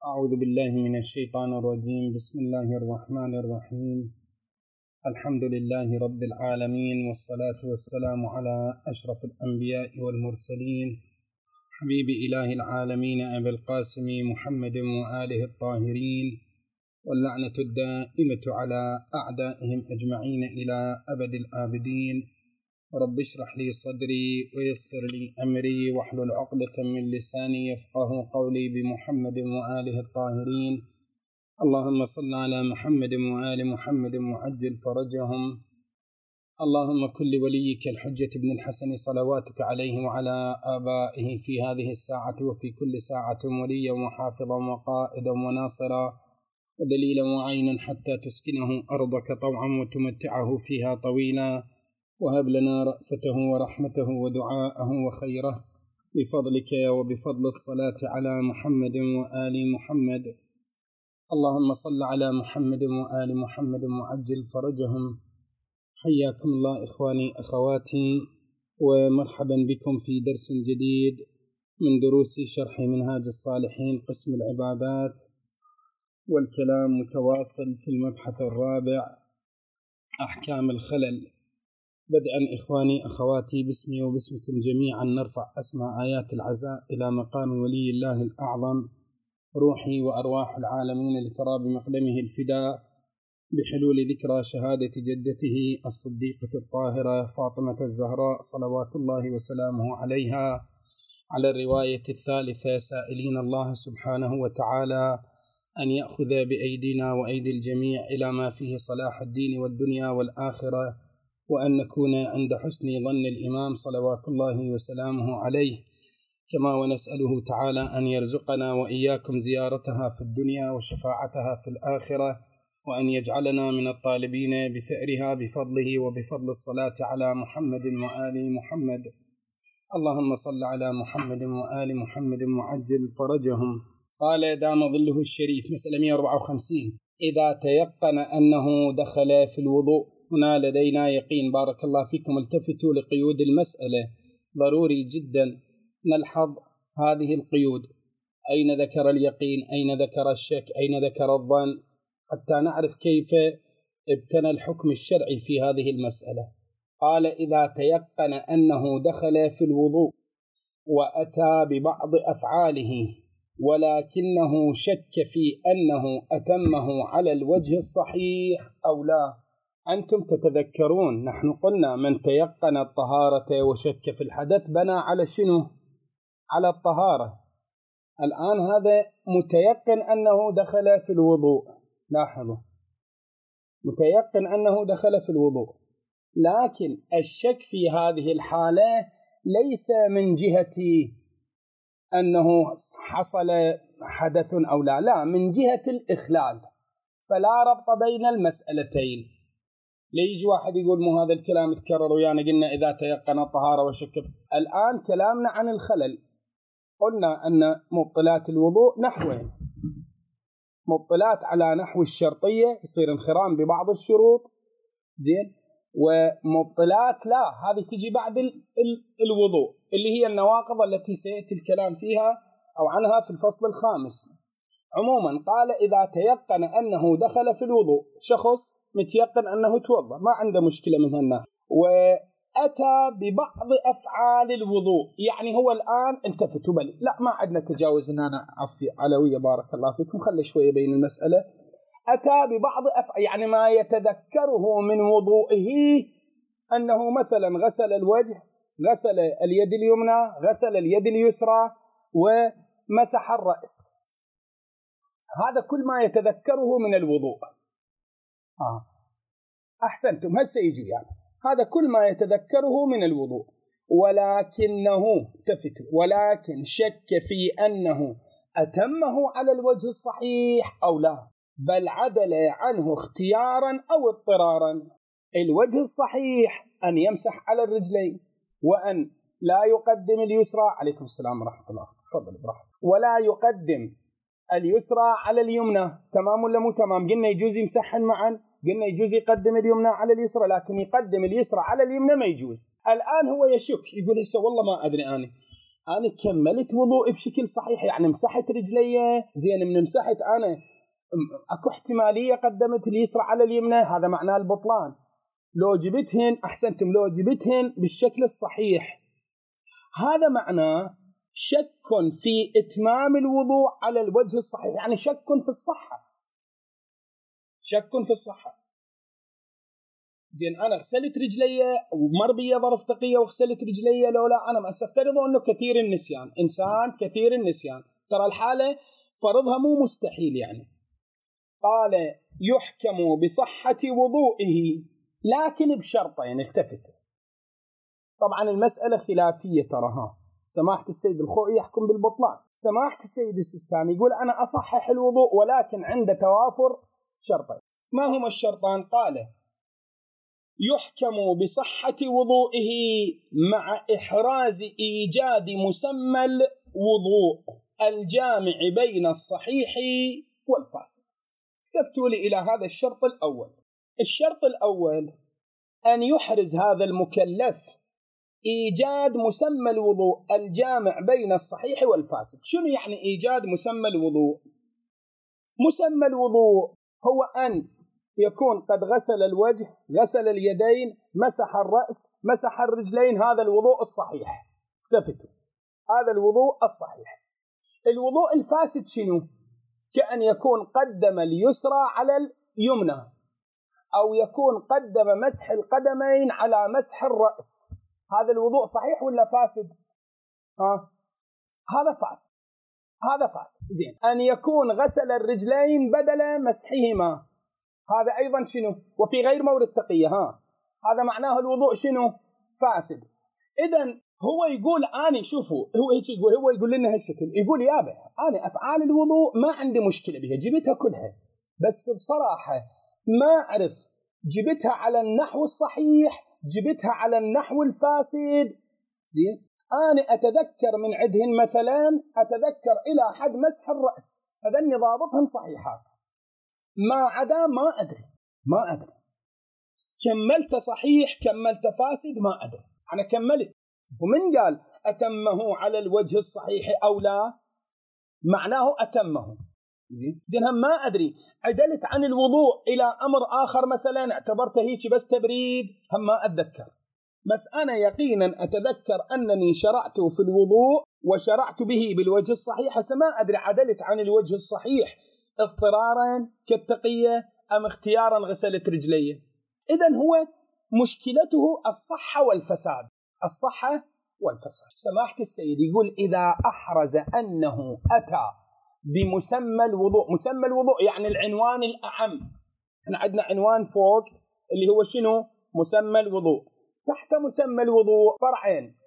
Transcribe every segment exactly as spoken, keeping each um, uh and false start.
أعوذ بالله من الشيطان الرجيم. بسم الله الرحمن الرحيم. الحمد لله رب العالمين، والصلاة والسلام على أشرف الأنبياء والمرسلين، حبيب إله العالمين أبي القاسم محمد وآله الطاهرين، واللعنة الدائمة على أعدائهم أجمعين إلى أبد الآبدين. رب اشرح لي صدري ويسر لي أمري واحلل عقدة من لساني يفقه قولي بمحمد وآله الطاهرين. اللهم صل على محمد وآل محمد وعجل فرجهم. اللهم كن لوليك الحجة بن الحسن صلواتك عليه وعلى آبائه في هذه الساعة وفي كل ساعة وليا وحافظا وقائدا وناصرا ودليلا وعينا حتى تسكنه أرضك طوعا وتمتعه فيها طويلا، وهب لنا رأفته ورحمته ودعاءه وخيره بفضلك وبفضل الصلاة على محمد وآل محمد. اللهم صل على محمد وآل محمد وعجل فرجهم. حياكم الله إخواني أخواتي، ومرحبا بكم في درس جديد من دروس شرح منهاج الصالحين قسم العبادات، والكلام متواصل في المبحث الرابع أحكام الخلل. بدءا إخواني أخواتي باسمي وباسمكم جميعا نرفع أسمى آيات العزاء إلى مقام ولي الله الأعظم روحي وأرواح العالمين لترى بمقدمه الفداء بحلول ذكرى شهادة جدته الصديقة الطاهرة فاطمة الزهراء صلوات الله وسلامه عليها، على الرواية الثالثة، سائلين الله سبحانه وتعالى أن يأخذ بأيدينا وأيدي الجميع إلى ما فيه صلاح الدين والدنيا والآخرة، وأن نكون عند حسن ظن الإمام صلوات الله وسلامه عليه، كما ونسأله تعالى أن يرزقنا وإياكم زيارتها في الدنيا وشفاعتها في الآخرة، وأن يجعلنا من الطالبين بثأرها بفضله وبفضل الصلاة على محمد وآل محمد. اللهم صل على محمد وآل محمد وعجل فرجهم. قال دام ظله الشريف، مسألة مئة وأربعة وخمسين، إذا تيقن أنه دخل في الوضوء. هنا لدينا يقين، بارك الله فيكم. التفتوا لقيود المسألة، ضروري جدا نلحظ هذه القيود. أين ذكر اليقين، أين ذكر الشك، أين ذكر الظن، حتى نعرف كيف ابتنى الحكم الشرعي في هذه المسألة. قال إذا تيقن أنه دخل في الوضوء وأتى ببعض أفعاله ولكنه شك في أنه أتمه على الوجه الصحيح أو لا. أنتم تتذكرون نحن قلنا من تيقن الطهارة وشك في الحدث بنى على شنو؟ على الطهارة. الآن هذا متيقن أنه دخل في الوضوء، لاحظوا، متيقن أنه دخل في الوضوء، لكن الشك في هذه الحالة ليس من جهة أنه حصل حدث أو لا، لا، من جهة الإخلال، فلا ربط بين المسألتين. ليجي واحد يقول مو هذا الكلام يتكرر ويانا قلنا إذا تيقن الطهارة وشك. الآن كلامنا عن الخلل، قلنا أن مبطلات الوضوء نحوين: مبطلات على نحو الشرطية، يصير انخرام ببعض الشروط، زين، ومبطلات لا، هذه تجي بعد ال ال الوضوء، اللي هي النواقض التي سيأتي الكلام فيها أو عنها في الفصل الخامس. عموما قال إذا تيقن أنه دخل في الوضوء، شخص متيقن أنه توضأ، ما عنده مشكلة من هالناحية، وأتى ببعض أفعال الوضوء، يعني هو الآن التفتوا بلي، لا ما عندنا تجاوز، إن أنا عفي علوية بارك الله فيكم، خلي شوية بين المسألة. أتى ببعض أفعال، يعني ما يتذكره من وضوئه أنه مثلا غسل الوجه، غسل اليد اليمنى، غسل اليد اليسرى، ومسح الرأس. هذا كل ما يتذكره من الوضوء. آه. أحسنتم، هسه يجي يعني هذا كل ما يتذكره من الوضوء، ولكنه تفتوا ولكن شك في أنه أتمه على الوجه الصحيح أو لا، بل عدل عنه اختيارا أو اضطرارا. الوجه الصحيح أن يمسح على الرجلين، وأن لا يقدم اليسرى، عليكم السلام ورحمة الله، تفضل براحتك، ولا يقدم اليسرى على اليمنى. تمام ولا مو تمام؟ قلنا يجوز يمسحن معا، قلنا يجوز يقدم اليمنى على اليسرى، لكن يقدم اليسرى على اليمنى ما يجوز. الآن هو يشك، يقول هسه والله ما أدري أنا أنا كملت وضوء بشكل صحيح، يعني مسحت رجلي زين، من مسحت أنا أكو احتمالية قدمت اليسرى على اليمنى، هذا معناه البطلان. لو جبتهن أحسنتم، لو جبتهن بالشكل الصحيح هذا معناه شك في إتمام الوضوء على الوجه الصحيح، يعني شك في الصحة، شك في الصحة. زين أنا غسلت رجلي ومر بي ظرف تقية وغسلت رجلي، لو لا أنا ما أفترض أنه كثير النسيان، إنسان كثير النسيان، ترى الحالة فرضها مو مستحيل يعني. قال يحكم بصحة وضوئه لكن بشرطين، التفتوا. طبعا المسألة خلافية ترى، سماحة السيد الخوئي يحكم بالبطلان، سماحة السيد السيستاني يقول أنا أصحح الوضوء ولكن عند توافر شرطين. ما هما الشرطان؟ قال يحكم بصحة وضوئه مع إحراز إيجاد مسمى الوضوء الجامع بين الصحيح والفاسد. اكتفتوا لي إلى هذا الشرط الأول. الشرط الأول أن يحرز هذا المكلف إيجاد مسمى الوضوء الجامع بين الصحيح والفاسد. شنو يعني إيجاد مسمى الوضوء؟ مسمى الوضوء هو أن يكون قد غسل الوجه، غسل اليدين، مسح الرأس، مسح الرجلين، هذا الوضوء الصحيح. اكتفتوا، هذا الوضوء الصحيح. الوضوء الفاسد شنو؟ كأن يكون قدم اليسرى على اليمنى، أو يكون قدم مسح القدمين على مسح الرأس. هذا الوضوء صحيح ولا فاسد؟ ها؟ هذا فاسد، هذا فاسد. زين، أن يكون غسل الرجلين بدل مسحهما، هذا أيضا شنو؟ وفي غير مورد تقية، ها؟ هذا معناه الوضوء شنو؟ فاسد. إذن هو يقول أنا شوفوا، هو هيك يقول، هو يقول لنا هالشكل، يقول يابا أنا أفعال الوضوء ما عندي مشكلة بها، جبتها كلها، بس بصراحة ما أعرف جبتها على النحو الصحيح، جبتها على النحو الفاسد. زين، أنا أتذكر من عندهن مثلا، أتذكر إلى حد مسح الرأس، هذني ضابطهن صحيحات، ما عدا ما أدري، ما أدري كملت صحيح كملت فاسد، ما أدري. أنا كملت، ومن قال أتمه على الوجه الصحيح أو لا؟ معناه أتمه. زين زين هم ما أدري عدلت عن الوضوء إلى أمر آخر مثلا، اعتبرته هيك بس تبريد، هم ما أتذكر. بس أنا يقينا أتذكر أنني شرعت في الوضوء وشرعت به بالوجه الصحيح، هسه ما أدري عدلت عن الوجه الصحيح اضطرارا كالتقية أم اختيارا غسلت رجلي. إذن هو مشكلته الصحة والفساد، الصحة والفساد. سماحة السيد يقول إذا أحرز أنه أتى بمسمى الوضوء، مسمى الوضوء يعني العنوان الأعم، احنا عندنا عنوان فوق اللي هو شنو؟ مسمى الوضوء. تحت مسمى الوضوء فرعين،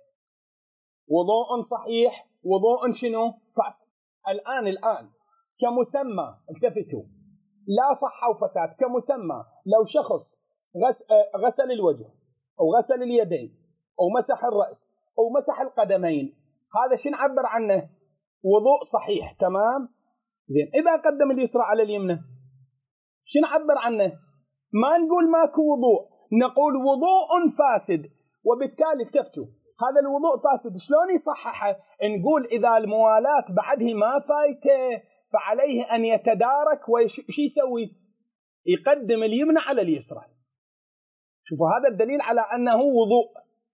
وضوء صحيح، وضوء شنو؟ فاسد. الآن الآن كمسمى، التفتوا، لا صحة وفساد، كمسمى لو شخص غسل الوجه أو غسل اليدين أو مسح الرأس أو مسح القدمين، هذا شو نعبر عنه؟ وضوء صحيح، تمام؟ زين، إذا قدم اليسرى على اليمنى شو نعبر عنه؟ ما نقول ماكو وضوء، نقول وضوء فاسد. وبالتالي التفتوا، هذا الوضوء فاسد شلون يصححه؟ نقول إذا الموالاة بعده ما فايته فعليه أن يتدارك وش يسوي؟ يقدم اليمنى على اليسرى. شوفوا هذا الدليل على أنه وضوء،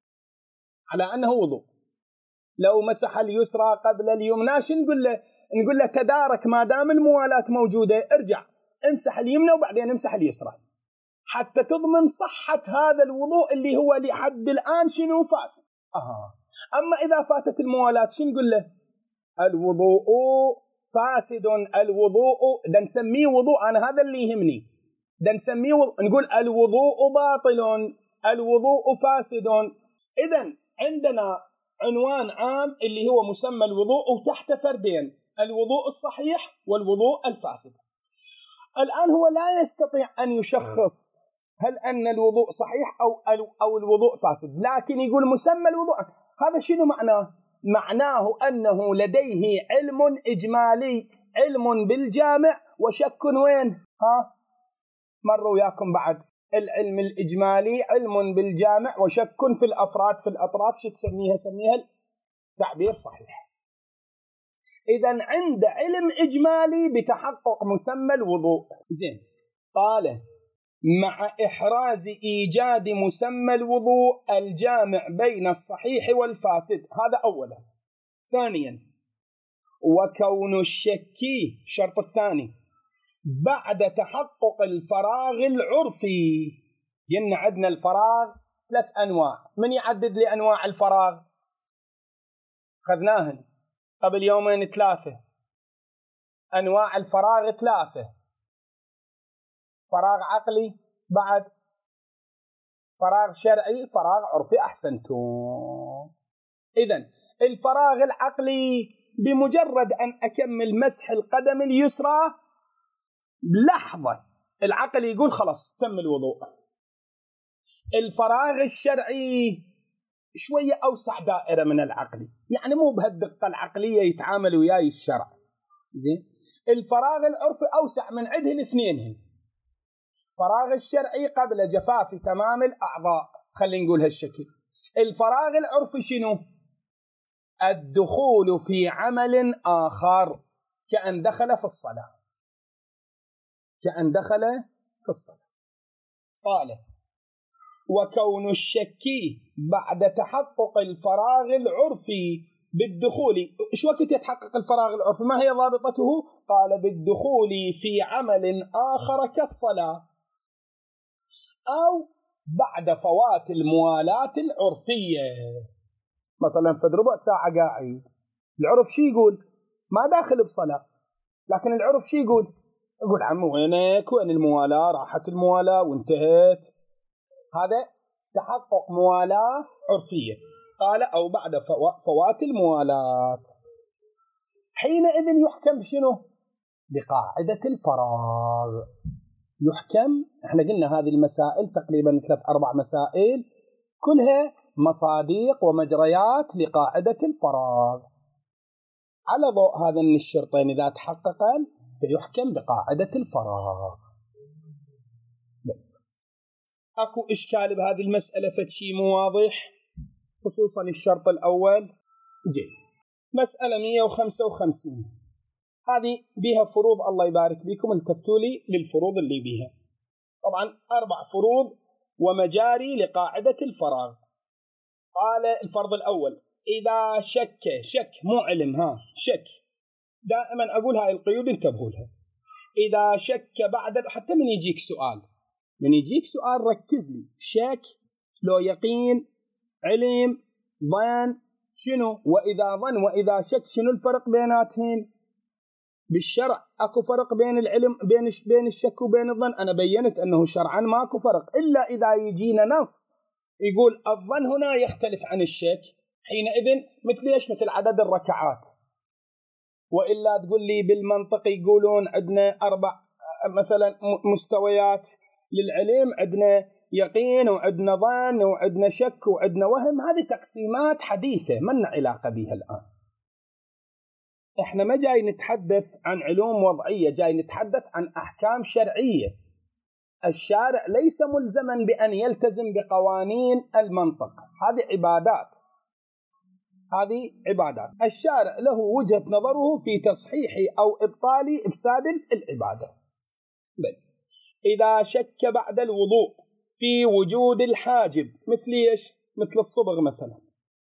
على أنه وضوء. لو مسح اليسرى قبل اليمنى شو نقول له؟ نقول له تدارك، ما دام الموالاة موجودة ارجع امسح اليمنى وبعدين امسح اليسرى حتى تضمن صحة هذا الوضوء اللي هو لحد الآن شنو؟ فاسد. آه. أما إذا فاتت الموالاة شو نقول له؟ الوضوء فاسد، الوضوء ده نسميه وضوء، أنا هذا اللي يهمني، ده نسميه و... نقول الوضوء باطل، الوضوء فاسد. إذن عندنا عنوان عام اللي هو مسمى الوضوء، وتحت فردين، الوضوء الصحيح والوضوء الفاسد. الآن هو لا يستطيع أن يشخص هل أن الوضوء صحيح أو أو الوضوء فاسد، لكن يقول مسمى الوضوء. هذا شنو معناه؟ معناه أنه لديه علم إجمالي، علم بالجامع وشك وين؟ ها؟ مر وياكم بعد العلم الإجمالي، علم بالجامع وشك في الأفراد في الأطراف، شو تسميها؟ سميها تعبير صحيح. إذن عند علم إجمالي بتحقق مسمى الوضوء. زين، قال مع إحراز إيجاد مسمى الوضوء الجامع بين الصحيح والفاسد. هذا أولا. ثانيا، وكون الشك، شرط الثاني، بعد تحقق الفراغ العرفي. ين عندنا الفراغ ثلاث أنواع. من يعدد لي أنواع الفراغ؟ خذناهن قبل يومين ثلاثة. أنواع الفراغ ثلاثة: فراغ عقلي، بعد فراغ شرعي، فراغ عرفي. أحسنتم. إذن الفراغ العقلي بمجرد أن أكمل مسح القدم اليسرى بلحظة العقل يقول خلاص تم الوضوء. الفراغ الشرعي شوية أوسع دائرة من العقلي، يعني مو بهالدقة العقلية يتعامل وياي الشرع. زين، الفراغ العرفي أوسع من عده الاثنين. فراغ الشرعي قبل جفاف تمام الأعضاء، خلينا نقول هالشكل. الفراغ العرفي شنو؟ الدخول في عمل آخر، كأن دخل في الصلاة، كأن دخل في الصلاة. قال وكون الشك بعد تحقق الفراغ العرفي بالدخول. إيش وقت يتحقق الفراغ العرفي؟ ما هي ضابطته؟ قال بالدخول في عمل آخر كالصلاة، أو بعد فوات الموالاة العرفية. مثلا في ربع ساعة قاعد، العرف شي يقول؟ ما داخل بصلاة، لكن العرف شي يقول؟ يقول عم وينك، وين الموالاة؟ راحت الموالاة وانتهت. هذا تحقق موالاة عرفية. قال أو بعد فوات الموالاة. حينئذ يحكم بشنو؟ بقاعدة الفراغ. يحكم، احنا قلنا هذه المسائل تقريبا ثلاث أربع مسائل كلها مصادق ومجريات لقاعدة الفراغ. على ضوء هذين الشرطين إذا تحققا فيحكم بقاعدة الفراغ. أكو إشكال بهذه المسألة؟ فتشي مو واضح، خصوصا الشرط الأول. جي مسألة مئة وخمسة وخمسين، هذه بها فروض، الله يبارك بكم التفتوا لي للفروض اللي بها. طبعا أربع فروض ومجاري لقاعدة الفراغ. قال الفرض الأول: إذا شك، شك مو علم، ها شك، دائما أقول هاي القيود انتبهوا لها. إذا شك بعد، حتى من يجيك سؤال من يجيك سؤال ركز لي، شك لو يقين، علم، ظن، شنو؟ وإذا ظن وإذا شك شنو الفرق بيناتهن؟ بالشرع اكو فرق بين العلم بين بين الشك وبين الظن. انا بينت انه شرعا ماكو فرق، الا اذا يجينا نص يقول الظن هنا يختلف عن الشك، حينئذ مثل ايش؟ مثل عدد الركعات. والا تقول لي بالمنطق يقولون عندنا اربع مثلا مستويات للعلم، عندنا يقين وعندنا ظن وعندنا شك وعندنا وهم. هذه تقسيمات حديثه ما لنا علاقه بها الان. احنا ما جاي نتحدث عن علوم وضعيه، جاي نتحدث عن احكام شرعيه. الشارع ليس ملزما بان يلتزم بقوانين المنطق، هذه عبادات، هذه عبادات. الشارع له وجهة نظره في تصحيح أو إبطال إفساد العبادة. بل إذا شك بعد الوضوء في وجود الحاجب، مثل إيش؟ مثل الصبغ مثلا،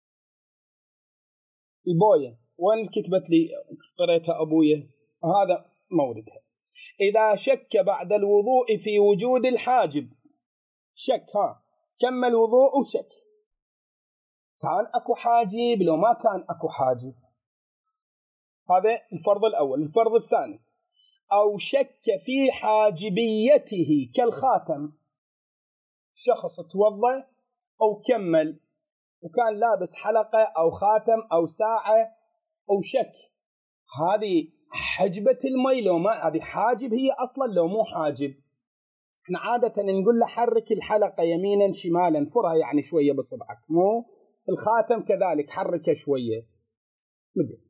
البوية، وين كتبت لي قريتها أبويا؟ هذا موردها. إذا شك بعد الوضوء في وجود الحاجب، شك، ها كمل وضوء وشك، كان أكو حاجب لو ما كان أكو حاجب. هذا الفرض الأول. الفرض الثاني: أو شك في حاجبيته كالخاتم، شخص توضى أو كمل وكان لابس حلقة أو خاتم أو ساعة أو شك، هذه حجبة المي لو ما، هذه حاجب هي أصلا لو مو حاجب. احنا عادة نقول له حرك الحلقة يمينا شمالا، فرها يعني شوية بصبعك، مو الخاتم كذلك حركه شوية. مزين.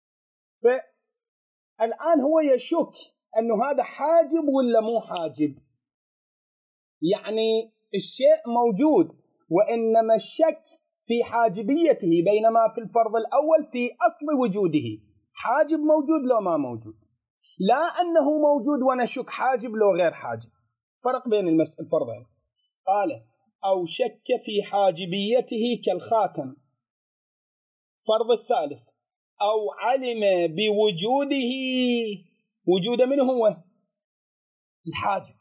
فالآن هو يشك أنه هذا حاجب ولا مو حاجب، يعني الشيء موجود، وإنما الشك في حاجبيته، بينما في الفرض الأول في أصل وجوده. حاجب موجود لو ما موجود، لا أنه موجود ونشك حاجب لو غير حاجب. فرق بين الفرضين. قال أو شك في حاجبيته كالخاتم. فرض الثالث أو علم بوجوده، وجود من هو؟ الحاجب.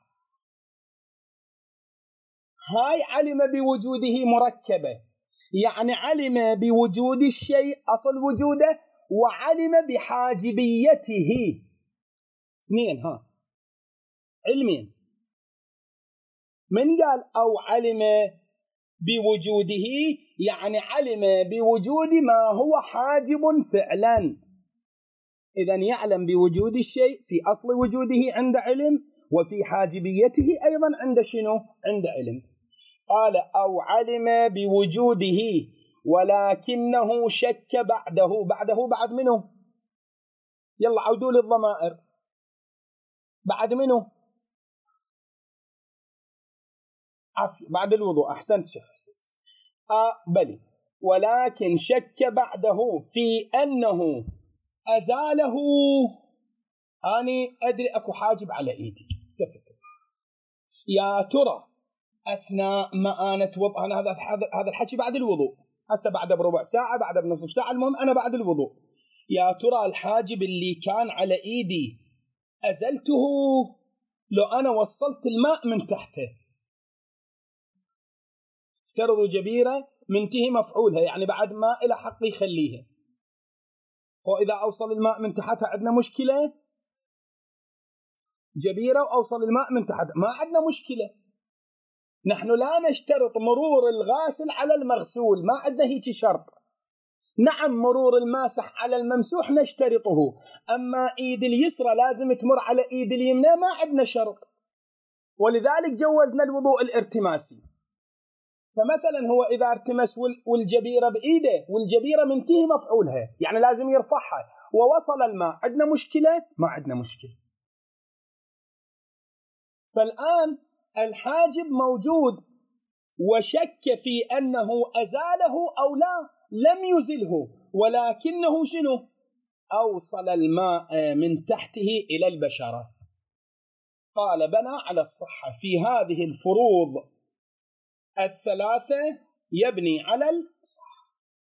هاي علم بوجوده مركبة، يعني علم بوجود الشيء أصل وجوده، وعلم بحاجبيته. اثنين، ها علمين. من قال أو علم بوجوده؟ يعني علم بوجود ما هو حاجب فعلا. إذن يعلم بوجود الشيء في أصل وجوده عند علم، وفي حاجبيته أيضا عند شنو؟ عند علم. قال أو علم بوجوده ولكنه شك بعده. بعده بعد منه؟ يلا عودوا للضمائر. بعد منه؟ عفوا بعد الوضوء. أحسنت شيخ حسين. آه بلي. ولكن شك بعده في أنه أزاله. أني أدري أكو حاجب على إيدي، تفكر يا ترى أثناء ما أنا توضأ، أنا هذا هذا الحكي بعد الوضوء، هسه بعد بربع ساعة بعد بنصف ساعة، المهم أنا بعد الوضوء. يا ترى الحاجب اللي كان على إيدي أزلته لو أنا وصلت الماء من تحته؟ افترضوا جبيرة منتهي مفعولها، يعني بعد ما إلى حق يخليها، وإذا أوصل الماء من تحتها عندنا مشكلة. جبيرة وأوصل الماء من تحت ما عندنا مشكلة. نحن لا نشترط مرور الغاسل على المغسول، ما عندنا هيك شرط. نعم مرور الماسح على الممسوح نشترطه، أما إيد اليسرى لازم تمر على إيد اليمنى ما عندنا شرط، ولذلك جوزنا الوضوء الارتماسي. فمثلا هو إذا ارتمس والجبيرة بإيده والجبيرة منتهي مفعولها، يعني لازم يرفعها، ووصل الماء، عندنا مشكلة؟ ما عندنا مشكلة. فالآن الحاجب موجود وشك في أنه أزاله أو لا، لم يزله، ولكنه شنو؟ أوصل الماء من تحته إلى البشرة. قال بنى على الصحة في هذه الفروض الثلاثة، يبني على الصحة.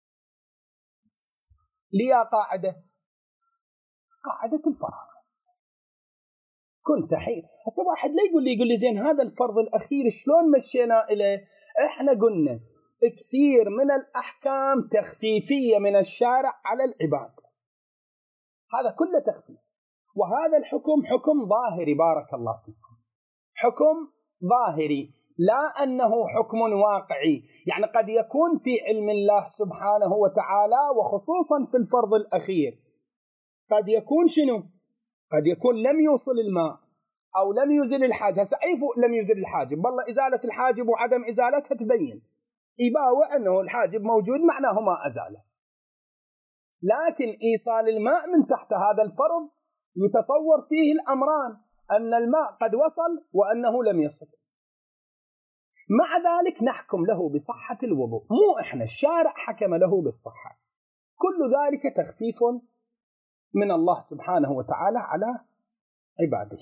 ليا قاعدة، قاعدة الفراغ. كنت حين هسه واحد لا يقول لي يقول لي زين هذا الفرض الأخير شلون مشينا إليه؟ إحنا قلنا كثير من الأحكام تخفيفية من الشارع على العباد، هذا كله تخفيف. وهذا الحكم حكم ظاهري، بارك الله فيكم، حكم ظاهري، لا أنه حكم واقعي. يعني قد يكون في علم الله سبحانه وتعالى، وخصوصا في الفرض الأخير، قد يكون شنو؟ قد يكون لم يوصل الماء أو لم يزل الحاجب. هسه أي لم يزل الحاجب؟ والله إزالة الحاجب وعدم إزالتها تبين إباوة أنه الحاجب موجود معناه ما أزاله. لكن إيصال الماء من تحت هذا الفرض يتصور فيه الأمران، أن الماء قد وصل وأنه لم يصل. مع ذلك نحكم له بصحة الوضوء، مو إحنا، الشارع حكم له بالصحة. كل ذلك تخفيف من الله سبحانه وتعالى على عباده.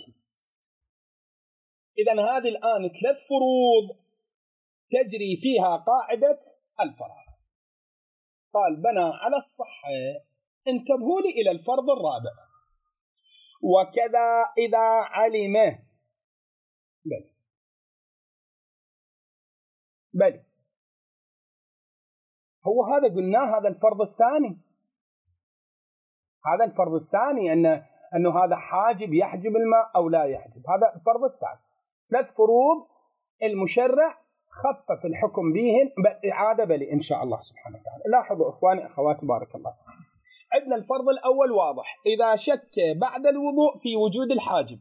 إذن هذه الآن ثلاث فروض تجري فيها قاعدة الفراغ. قال بنى على الصحة. انتبهوا لي إلى الفرض الرابع. وكذا إذا علم. بل بل هو هذا قلناه، هذا الفرض الثاني، هذا الفرض الثاني أن أنه هذا حاجب يحجب الماء أو لا يحجب، هذا الفرض الثاني. ثلاث فروض المشرع خفف الحكم بهن إعادة بل إن شاء الله سبحانه وتعالى. لاحظوا إخواني أخواتي بارك الله. عندنا الفرض الأول واضح، إذا شك بعد الوضوء في وجود الحاجب.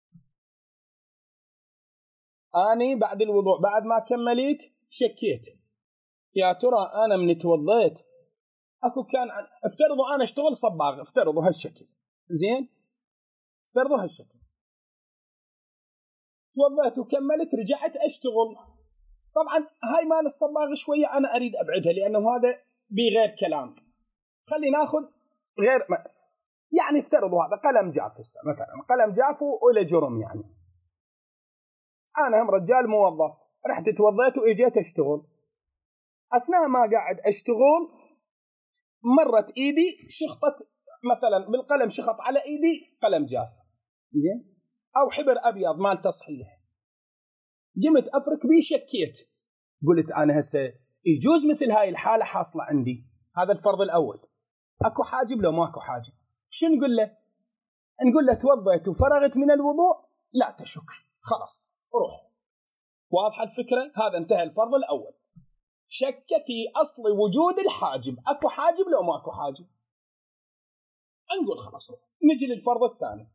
أني بعد الوضوء بعد ما كملت شكيت، يا ترى أنا من توضيت أكو كان عن... افترضوا أنا اشتغل صباغ، افترضوا هالشكل، زين، افترضوا هالشكل، توضيت وكملت رجعت أشتغل، طبعا هاي مال الصباغ شوية أنا أريد أبعدها لأنه هذا بغير كلام. خلي ناخذ غير يعني افترضوا هذا قلم جاف مثلا، قلم جاف ولا جرم، يعني أنا هم رجال موظف رحت توظيت وإجيت أشتغل، أثناء ما قاعد أشتغل مرت إيدي شخطت مثلا بالقلم، شخط على إيدي قلم جاف زين أو حبر أبيض مال تصحيح، قمت أفرك بيه شكيت، قلت أنا هسه يجوز مثل هاي الحالة حاصلة عندي. هذا الفرض الأول. أكو حاجب لو ماكو حاجب؟ شو نقول له؟ نقول له توضيت وفرغت من الوضوء لا تشك، خلاص روح. واضحة الفكرة؟ هذا انتهى الفرض الأول. شك في أصل وجود الحاجب، أكو حاجب لو ماكو حاجب؟ نقول خلاص روح. نجي للفرض الثاني.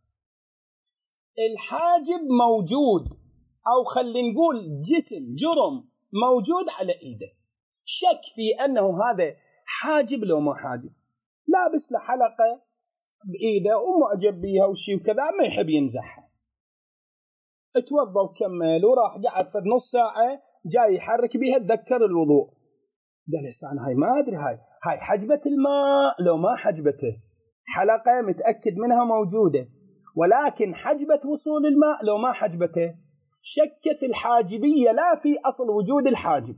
الحاجب موجود، أو خلي نقول جسم جرم موجود على إيده، شك في أنه هذا حاجب لو ما حاجب، لابس له حلقة بإيده ومعجب بيها وشي وكذا ما يحب ينزحها، اتوضى وكمل وراح قعد فد نص ساعة جاي يحرك بيها تذكر الوضوء، قال لسان هاي ما أدري هاي هاي حجبة الماء لو ما حجبته، حلقة متأكد منها موجودة، ولكن حجبة وصول الماء لو ما حجبته. شك في الحاجبية لا في أصل وجود الحاجب.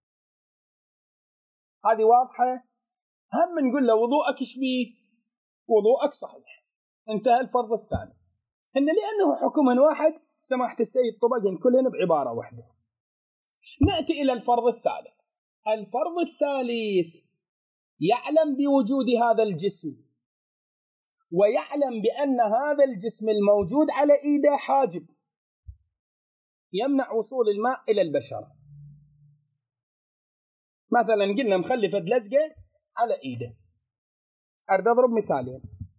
هذه واضحة؟ هم نقول له وضوءك شبيه؟ وضوءك صحيح. انتهى الفرض الثاني. إن لأنه حكم واحد سماحة السيد طبقا كلهن بعبارة واحدة. نأتي إلى الفرض الثالث. الفرض الثالث يعلم بوجود هذا الجسم، ويعلم بأن هذا الجسم الموجود على إيده حاجب يمنع وصول الماء إلى البشرة. مثلا قلنا مخلفة لزقة على إيده، أريد أضرب مثالين.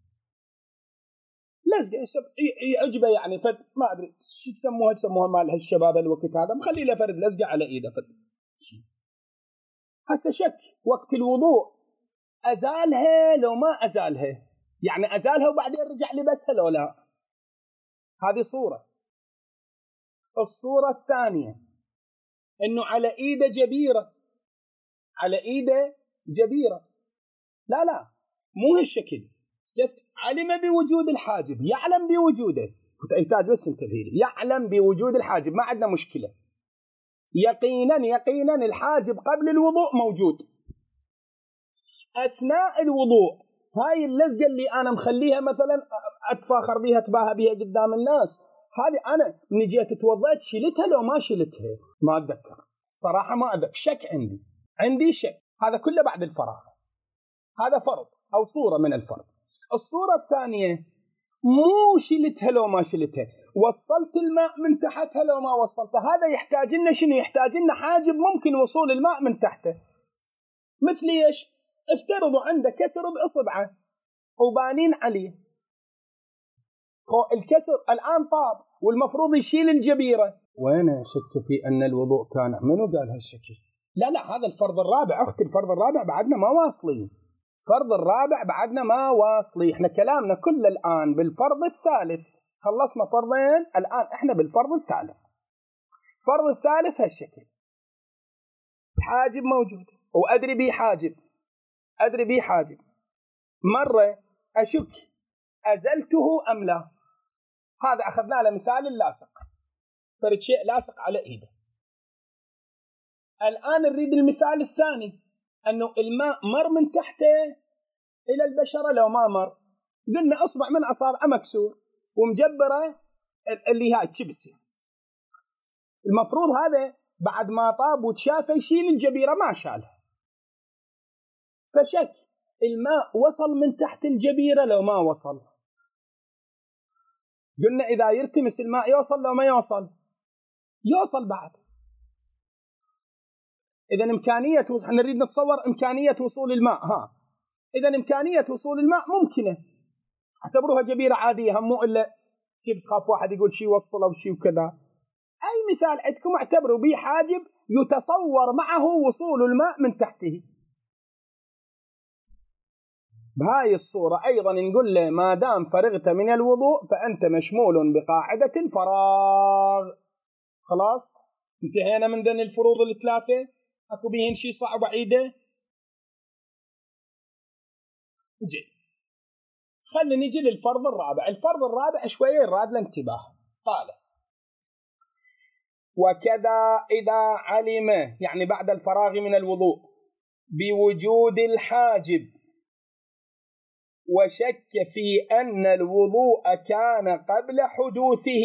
لزقة يعجبه يعني فد ما أدري شو تسموها تسموها مال هالشباب الوقت هذا، مخلي له فرد لزقة على إيده فد شيء. هسه شك وقت الوضوء أزالها لو ما أزالها، يعني أزالها وبعدين رجع لبسها لو لا. هذه صورة. الصورة الثانية إنه على إيده جبيرة، على إيده جبيرة، لا لا مو هالشكل. علم بوجود الحاجب، يعلم بوجوده، كنت أحتاج بس انتبهي لي، يعلم بوجود الحاجب ما عندنا مشكلة، يقينا يقينا الحاجب قبل الوضوء موجود. أثناء الوضوء هاي اللزقة اللي أنا مخليها مثلا أتفاخر بيها أتباهى بيها قدام الناس، هذه أنا من جيت توضيت شلتها لو ما شلتها ما أتذكر صراحة، ما أتذكر، شك عندي عندي شك. هذا كله بعد الفراغ. هذا فرض أو صورة من الفرض. الصورة الثانية مو شلتها لو ما شلتها، وصلت الماء من تحتها لو ما وصلتها. هذا يحتاج لنا شنو؟ يحتاج لنا حاجب ممكن وصول الماء من تحته. مثل ايش؟ افترضوا عنده كسر بإصبعه وبانين عليه، الكسر الآن طاب والمفروض يشيل الجبيرة، وين شك في أن الوضوء كان؟ منو قال هالشكل؟ لا لا هذا الفرض الرابع أختي، الفرض الرابع بعدنا ما واصلين، فرض الرابع بعدنا ما واصلي. احنا كلامنا كل الآن بالفرض الثالث، خلصنا فرضين الآن احنا بالفرض الثالث. فرض الثالث هالشكل، حاجب موجود وأدري بيه حاجب، أدري بيه حاجب، مرة أشك أزلته أم لا. هذا أخذنا له مثال اللاصق، فرد شيء لاصق على إيده. الآن نريد المثال الثاني، أنه الماء مر من تحته إلى البشرة لو ما مر. قلنا أصبع من أصابعه مكسور ومجبرة اللي هاي تشبس، المفروض هذا بعد ما طاب وتشافه يشيل الجبيرة، ما شالها، فشك الماء وصل من تحت الجبيرة لو ما وصل. قلنا إذا يرتمس الماء يوصل لو ما يوصل؟ يوصل بعد. إذا إمكانية وصول، نريد نتصور إمكانية وصول الماء، ها إذا إمكانية وصول الماء ممكنة، اعتبروها جبيرة عادية، هم مو إلا شيبس خاف واحد يقول شي وصل أو شي وكذا. أي مثال عندكم اعتبروا به حاجب يتصور معه وصول الماء من تحته. بهاي الصورة أيضا نقول له ما دام فرغت من الوضوء فأنت مشمول بقاعدة الفراغ. خلاص انتهينا من ذن الفروض الثلاثة. أكو بيهن شيء صعب عيده؟ جيد. خلينا نجي للفرض الرابع. الفرض الرابع شوية يراد الانتباه. قال وكذا إذا علم، يعني بعد الفراغ من الوضوء، بوجود الحاجب وشك في أن الوضوء كان قبل حدوثه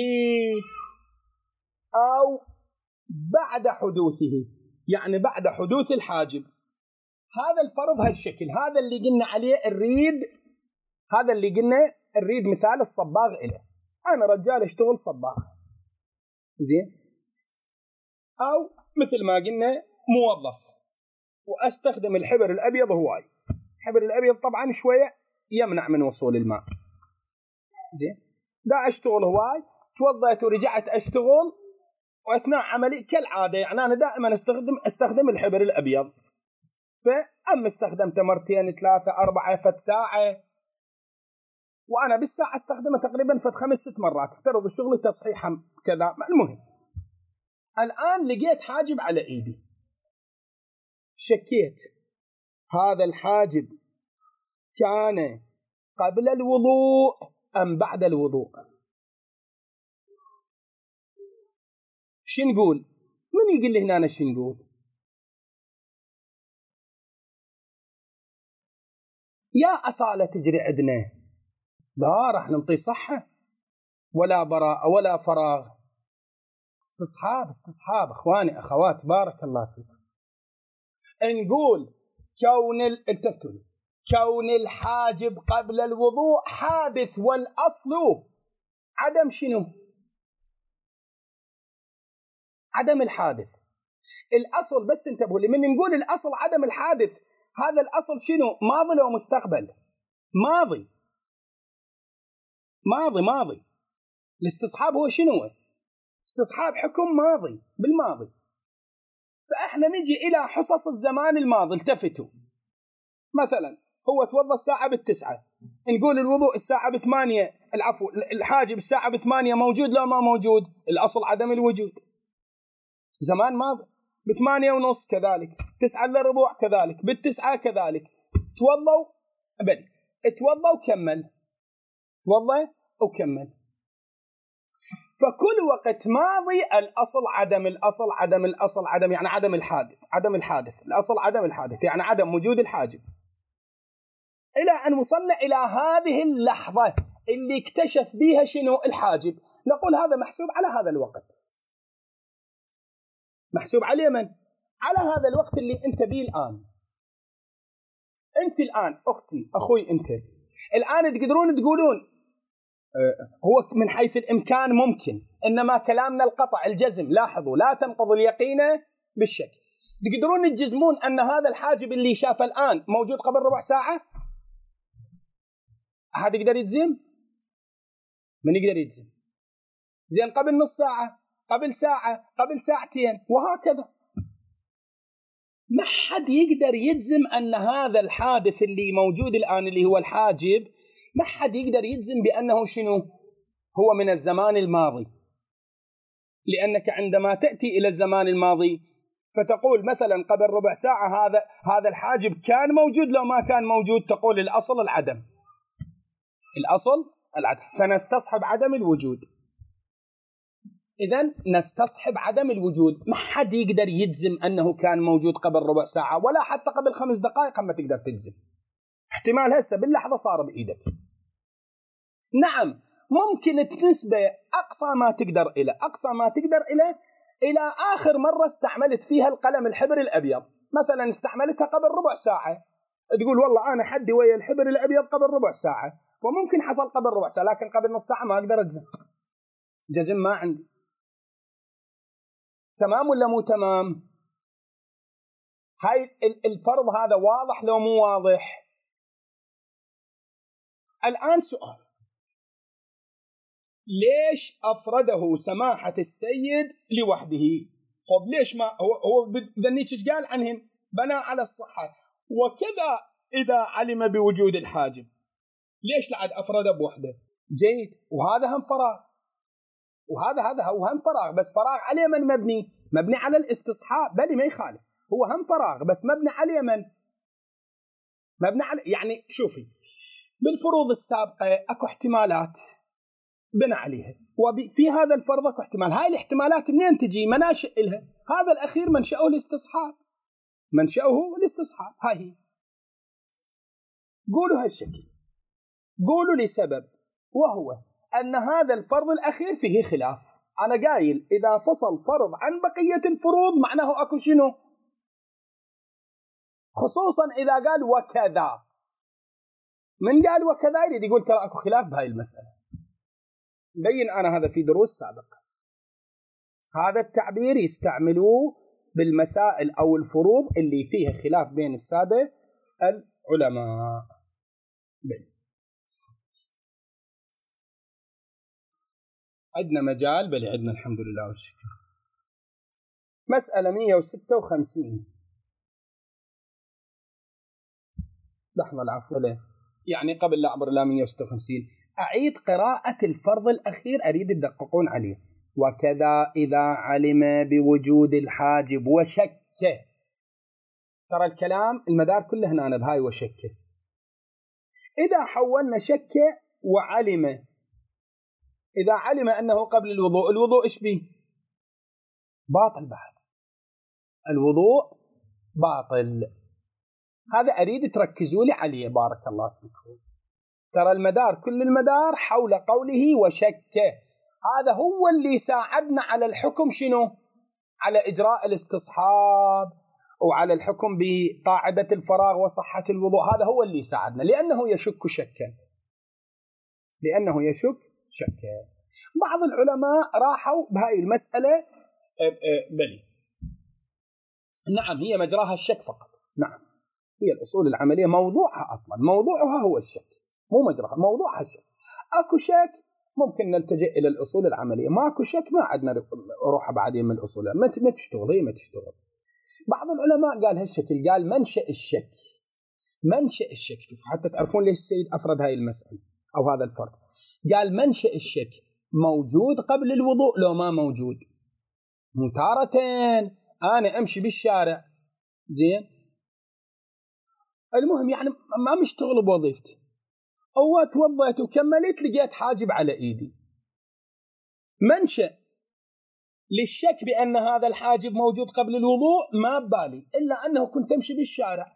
أو بعد حدوثه، يعني بعد حدوث الحاجب. هذا الفرض هالشكل، هذا اللي قلنا عليه الريد، هذا اللي قلنا الريد مثال الصباغ إله. أنا رجال اشتغل صباغ زين، أو مثل ما قلنا موظف وأستخدم الحبر الأبيض هواي. الحبر الأبيض طبعا شوية يمنع من وصول الماء زين. دا أشتغل هواي، توضيت ورجعت أشتغل، وأثناء عملي كالعادة يعني أنا دائما أستخدم أستخدم الحبر الأبيض. فأما استخدمته مرتين ثلاثة أربعة فت ساعة، وأنا بالساعة استخدمه تقريبا فت خمس ست مرات، افترض الشغل تصحيحا كذا. المهم الآن لقيت حاجب على إيدي، شكيت هذا الحاجب كان قبل الوضوء أم بعد الوضوء. شو نقول؟ من يقول لي هنا شو نقول؟ يا أصالة تجري عندنا لا راح ننطي صحة ولا براءة ولا فراغ، استصحاب استصحاب اخواني اخوات بارك الله فيكم. نقول كون التفتل كون الحاجب قبل الوضوء حادث، والاصل عدم شنو؟ عدم الحادث. الاصل بس انتبهوا لي، من نقول الاصل عدم الحادث، هذا الاصل شنو؟ ماضي لو مستقبل؟ ماضي ماضي ماضي. الاستصحاب هو شنو؟ استصحاب حكم ماضي بالماضي. فاحنا نجي الى حصص الزمان الماضي. التفتوا مثلا هو توضى الساعة بالتسعة، نقول الوضوء الساعة بثمانية، العفو الحاجب الساعة بثمانية، موجود لا ما موجود؟ الأصل عدم الوجود. زمان ماضي. بثمانية ونص كذلك، تسعة إلا ربع كذلك، بالتسعة كذلك. توضوا بل توضى وكمل، توضى وكمل. فكل وقت ماضي الأصل عدم، الأصل عدم، الأصل عدم، يعني عدم الحادث، عدم الحادث، الأصل عدم الحادث يعني عدم وجود الحاجب. إلى أن وصلنا إلى هذه اللحظة اللي اكتشف بها شنو؟ الحاجب. نقول هذا محسوب على هذا الوقت، محسوب عليه من؟ على هذا الوقت اللي أنت بيه الآن. أنت الآن أختي أخوي أنت الآن تقدرون تقولون هو من حيث الإمكان ممكن، إنما كلامنا القطع الجزم. لاحظوا لا تنقض اليقين بالشك. تقدرون تجزمون أن هذا الحاجب اللي شافه الآن موجود قبل ربع ساعة؟ أحد يقدر يجزم؟ من يقدر يجزم؟ زين قبل نص ساعة، قبل ساعة، قبل ساعتين، وهكذا. ما حد يقدر يجزم أن هذا الحادث اللي موجود الآن اللي هو الحاجب، ما حد يقدر يجزم بأنه شنو؟ هو من الزمان الماضي. لأنك عندما تأتي إلى الزمان الماضي فتقول مثلا قبل ربع ساعة هذا هذا الحاجب كان موجود لو ما كان موجود، تقول الأصل العدم، الأصل العدم، فنستصحب عدم الوجود. إذن نستصحب عدم الوجود. ما حد يقدر يجزم أنه كان موجود قبل ربع ساعة ولا حتى قبل خمس دقائق ما تقدر تجزم. احتمال هسه باللحظة صار بإيدك. نعم ممكن النسبة أقصى ما تقدر إلى أقصى ما تقدر إلى إلى آخر مرة استعملت فيها القلم الحبر الأبيض، مثلا استعملتها قبل ربع ساعة، تقول والله أنا حدي ويا الحبر الأبيض قبل ربع ساعة، وممكن حصل قبل ربع ساعة، لكن قبل نص ساعة ما أقدر أجزم، جزم ما عندي. تمام ولا مو تمام؟ هاي الفرض هذا واضح لو مو واضح؟ الآن سؤال، ليش أفرده سماحة السيد لوحده؟ خب ليش ما هو هو ذنيك ايش قال عنهم؟ بنى على الصحة. وكذا إذا علم بوجود الحاجب، ليش لعد أفرده بوحده؟ جيد. وهذا هم فراغ، وهذا هذا هو هم فراغ، بس فراغ عليه من مبني؟ مبني على الاستصحاب، بل ما يخالف، هو هم فراغ بس مبني على من؟ مبني على، يعني شوفي بالفروض السابقة اكو احتمالات بنى عليها، وفي هذا الفرض اكو احتمال. هاي الاحتمالات منين تجي؟ مناشئ لها. هذا الأخير منشأه الاستصحاب، منشأه الاستصحاب. هاي هي. قولوا هالشكل، قولوا لسبب، وهو أن هذا الفرض الأخير فيه خلاف. أنا قايل إذا فصل فرض عن بقية الفروض معناه أكو شنو؟ خصوصا إذا قال وكذا. من قال وكذا يريد يقول ترى أكو خلاف بهاي المسألة. بين أنا هذا في دروس سابقة. هذا التعبير يستعملوه بالمسائل أو الفروض اللي فيها خلاف بين السادة العلماء. بل. عندنا مجال، بل عندنا الحمد لله والشكر. مسألة مئة وستة وخمسين. لحظة العفو له. يعني قبل لا أعبر إلى مئة وستة وخمسين أعيد قراءة الفرض الأخير، أريد تدققون عليه. وكذا إذا علم بوجود الحاجب وشك. ترى الكلام المدار كله هنا بهاي وشك. إذا حولنا شك وعلم، إذا علم أنه قبل الوضوء، الوضوء إيش بيه؟ باطل بعد. الوضوء باطل. هذا أريد تركزوا لي عليه بارك الله فيكم. ترى المدار كل المدار حول قوله وشك. هذا هو اللي ساعدنا على الحكم شنو؟ على إجراء الاستصحاب وعلى الحكم بقاعدة الفراغ وصحة الوضوء. هذا هو اللي ساعدنا، لأنه يشك شكا، لأنه يشك شكا. بعض العلماء راحوا بهاي المسألة بلي نعم هي مجراها الشك فقط. نعم هي الأصول العملية موضوعها أصلا، موضوعها هو الشك، مو مجراها، موضوعها الشك. أكو شك ممكن نلتجئ إلى الأصول العملية، ماكو شك ما عندنا روح بعدين من الأصول، ما تشتغل هي ما تشتغل. بعض العلماء قال هالشكل، قال منشأ الشك، منشأ الشك. حتى تعرفون ليش السيد أفرد هاي المسألة أو هذا الفرق. قال منشأ الشك موجود قبل الوضوء لو ما موجود. متارتين أنا أمشي بالشارع زين، المهم يعني ما مشتغل بوظيفتي، أو توضيت وكملت لقيت حاجب على إيدي. منشأ للشك بأن هذا الحاجب موجود قبل الوضوء ما ببالي، إلا أنه كنت أمشي بالشارع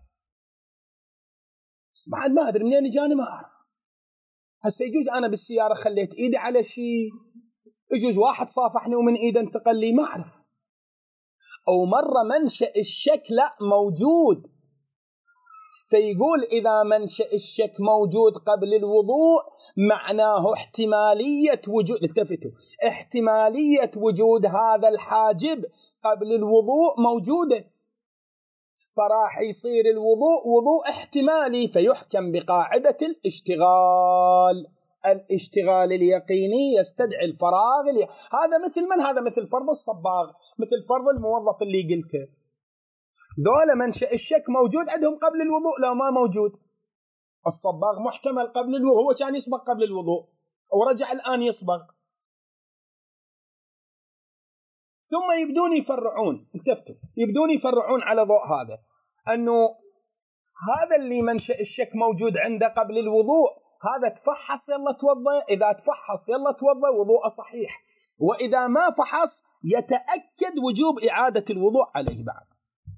بعد ما أدري منين جاني، ما أعرف. هسه يجوز أنا بالسيارة خليت إيدي على شيء، يجوز واحد صافحني ومن إيده انتقل لي، ما أعرف. أو مرة منشأ الشك لا موجود، فيقول إذا منشأ الشك موجود قبل الوضوء معناه احتمالية وجود، التفتوا، احتمالية وجود هذا الحاجب قبل الوضوء موجودة، فراح يصير الوضوء وضوء احتمالي، فيحكم بقاعدة الاشتغال. الاشتغال اليقيني يستدعي الفراغ الي... هذا مثل من؟ هذا مثل فرض الصباغ، مثل فرض الموظف اللي قلته. ذولا منشأ الشك موجود عندهم قبل الوضوء لو ما موجود. الصباغ محتمل قبل الوضوء، هو كان يصبغ قبل الوضوء ورجع الآن يصبغ، ثم يبدون يفرعون، التفتوا، يبدون يفرعون على ضوء هذا أنه هذا اللي منشأ الشك موجود عنده قبل الوضوء، هذا تفحص يلا توضى، إذا تفحص يلا توضى وضوء صحيح، وإذا ما فحص يتأكد وجوب إعادة الوضوء عليه بعد.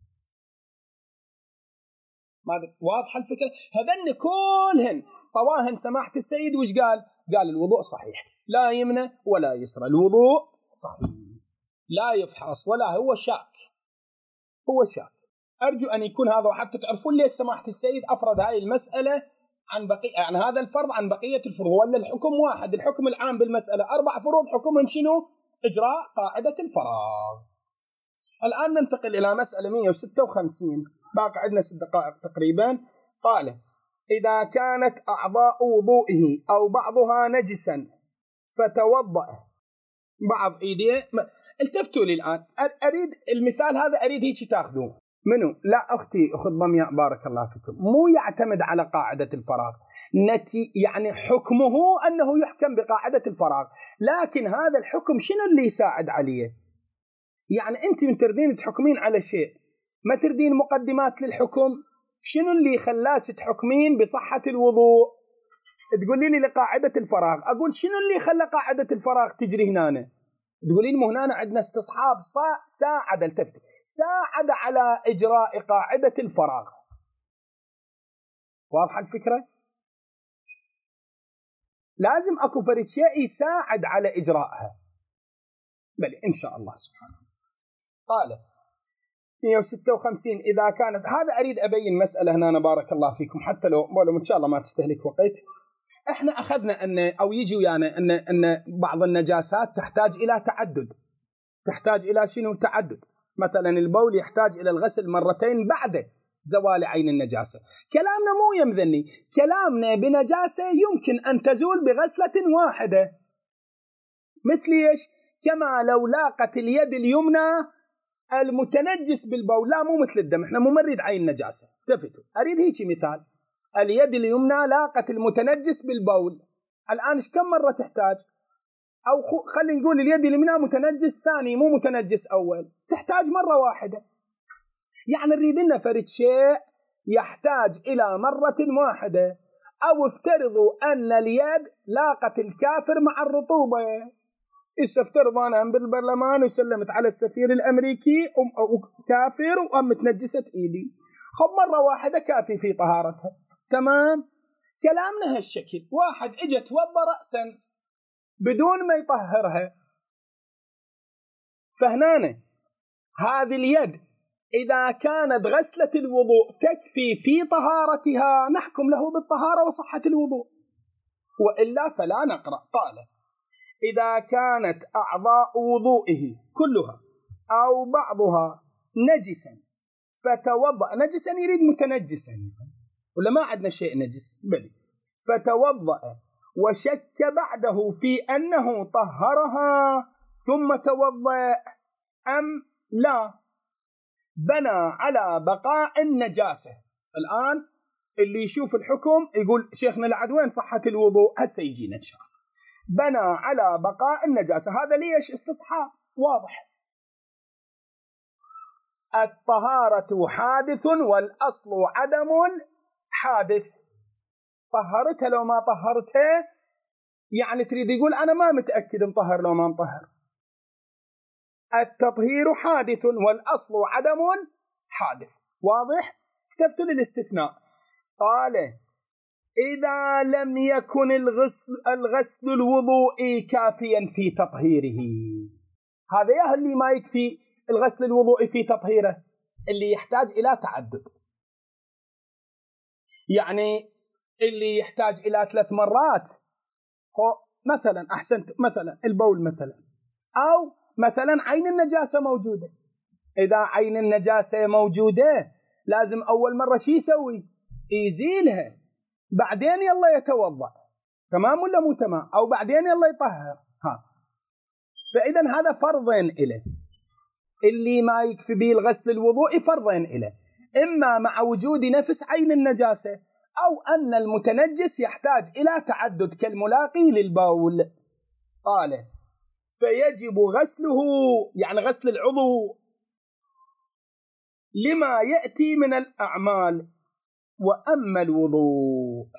واضح الفكرة؟ هذن كلهن طواهن سماحة السيد وش قال؟ قال الوضوء صحيح، لا يمنى ولا يسرى، الوضوء صحيح، لا يفحص ولا هو شاك، هو شاك. أرجو أن يكون هذا، وحتى تعرفون ليش سماحة السيد أفرد هذه المسألة عن بقية، يعني هذا الفرض عن بقية الفروض، ولا الحكم واحد، الحكم العام بالمسألة أربع فروض حكمهم شنو؟ إجراء قاعدة الفراغ. الآن ننتقل إلى مسألة مئة وستة وخمسين، باقي عندنا ست دقائق تقريبا. قال إذا كانت أعضاء وضوئه أو بعضها نجسا فتوضأ بعض إيديه. التفتوا لي الآن، أريد المثال هذا أريد هيك تأخذوه منه. لا أختي أخذ ضمياء بارك الله فيكم، مو يعتمد على قاعدة الفراغ، نتي يعني حكمه أنه يحكم بقاعدة الفراغ، لكن هذا الحكم شنو اللي يساعد عليه؟ يعني أنت من تردين تحكمين على شيء ما تردين مقدمات للحكم. شنو اللي خلاك تحكمين بصحة الوضوء؟ تقولي لي لقاعدة الفراغ. أقول شنو اللي خلى قاعدة الفراغ تجري هنا؟ تقولي لي مو هنا عندنا استصحاب ساعد التفتي ساعد على إجراء قاعدة الفراغ. واضحة الفكرة؟ لازم أكو فريد شيء يساعد على إجراءها. بل إن شاء الله سبحانه. قال مئة وستة وخمسين إذا كانت، هذا أريد أبين مسألة هنا بارك الله فيكم حتى لو إن شاء الله ما تستهلك وقت. إحنا أخذنا أن أو يجي يعني أن أن بعض النجاسات تحتاج إلى تعدد. تحتاج إلى شنو؟ تعدد. مثلا البول يحتاج إلى الغسل مرتين بعد زوال عين النجاسة. كلامنا مو يمذني، كلامنا بنجاسة يمكن أن تزول بغسلة واحدة. مثل إيش؟ كما لو لاقت اليد اليمنى المتنجس بالبول، لا مو مثل الدم، احنا ممرد عين نجاسة. التفتوا، أريد هيك مثال. اليد اليمنى لاقت المتنجس بالبول، الآن إيش كم مرة تحتاج؟ أو خلينا نقول اليد اليمنى متنجس ثاني مو متنجس أول، تحتاج مرة واحدة. يعني نريد لنا فرد شيء يحتاج إلى مرة واحدة. أو افترضوا أن اليد لاقت الكافر مع الرطوبة. إذا افترض أنا بالبرلمان وسلمت على السفير الأمريكي وكافر وأم تنجست إيدي، خب مرة واحدة كافي في طهارتها. تمام؟ كلامنا هالشكل. واحد اجى توضى رأسا بدون ما يطهرها، فهنا هذه اليد إذا كانت غسلة الوضوء تكفي في طهارتها نحكم له بالطهارة وصحة الوضوء، وإلا فلا نقرأ. قال إذا كانت أعضاء وضوئه كلها أو بعضها نجسا فتوضأ. نجسا يريد متنجسا يعني، ولا ما عندنا شيء نجس بلي. فتوضأ وشك بعده في أنه طهرها ثم توضأ أم لا، بنى على بقاء النجاسة. الآن اللي يشوف الحكم يقول شيخنا لعد وين صحة الوضوء؟ هسه يجينا إن شاء الله. بنى على بقاء النجاسة. هذا ليش؟ استصحاب واضح. الطهارة حادث والأصل عدم الحادث. طهرتها لو ما طهرتها يعني تريد يقول أنا ما متأكد مطهر لو ما مطهر. التطهير حادث والأصل عدم حادث. واضح؟ اكتفت للاستثناء. قال إذا لم يكن الغسل, الغسل الوضوئي كافيا في تطهيره. هذا يا اللي ما يكفي الغسل الوضوئي في تطهيره، اللي يحتاج إلى تعدد. يعني اللي يحتاج إلى ثلاث مرات مثلا. أحسنت، مثلا البول مثلا، أو مثلا عين النجاسة موجودة. إذا عين النجاسة موجودة لازم أول مرة شي يسوي؟ يزيلها، بعدين يلا يتوضأ. تمام ولا مو تمام؟ أو بعدين يلا يطهر. ها، فإذا هذا فرضين إله. اللي ما يكفي به الغسل الوضوئي فرضين إله، إما مع وجود نفس عين النجاسة أو أن المتنجس يحتاج إلى تعدد كالملاقي للبول. قال فيجب غسله، يعني غسل العضو لما يأتي من الأعمال. وأما الوضوء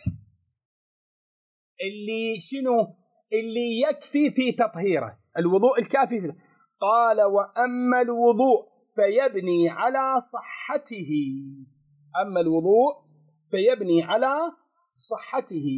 اللي شنو؟ اللي يكفي في تطهيره، الوضوء الكافي فيه. قال وأما الوضوء فيبني على صحته. أما الوضوء فيبني على صحته.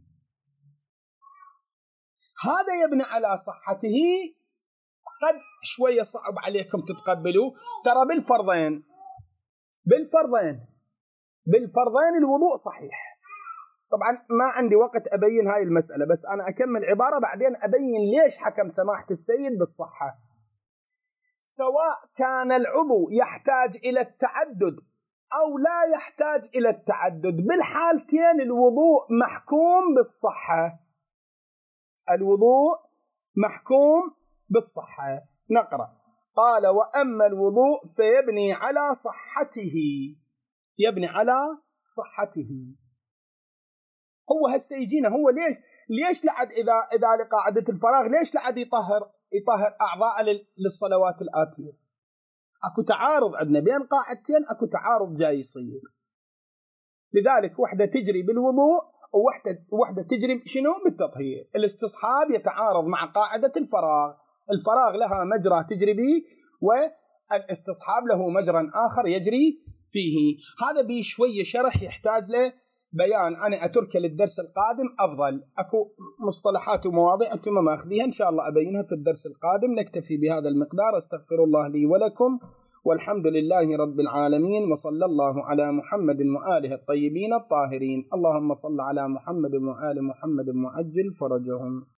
هذا يبني على صحته قد شوية صعب عليكم تتقبلوا. ترى بالفرضين بالفرضين بالفرضين الوضوء صحيح. طبعا ما عندي وقت أبين هاي المسألة، بس أنا أكمل عبارة بعدين أبين ليش حكم سماحة السيد بالصحة. سواء كان العضو يحتاج إلى التعدد أو لا يحتاج إلى التعدد، بالحالتين الوضوء محكوم بالصحة. الوضوء محكوم بالصحة. نقرأ. قال وأما الوضوء فيبني على صحته. يبني على صحته. هو هسه يجينا هو ليش ليش لعد إذا إذا لقاعدة الفراغ ليش لعد يطهر يطهر أعضاء للصلوات الآتية. أكو تعارض عندنا بين قاعدتين، أكو تعارض جاي يصير. لذلك وحدة تجري بالوضوء ووحدة وحدة تجري شنو بالتطهير. الاستصحاب يتعارض مع قاعدة الفراغ، الفراغ لها مجرى تجري به والاستصحاب له مجرى آخر يجري فيه. هذا به شوية شرح يحتاج له بيان، أنا أتركه للدرس القادم أفضل. أكو مصطلحات ومواضيع أنتم ما أخذيها، إن شاء الله أبينها في الدرس القادم. نكتفي بهذا المقدار. استغفر الله لي ولكم، والحمد لله رب العالمين، وصلى الله على محمد وآله الطيبين الطاهرين. اللهم صل على محمد وآل محمد وعجل فرجهم.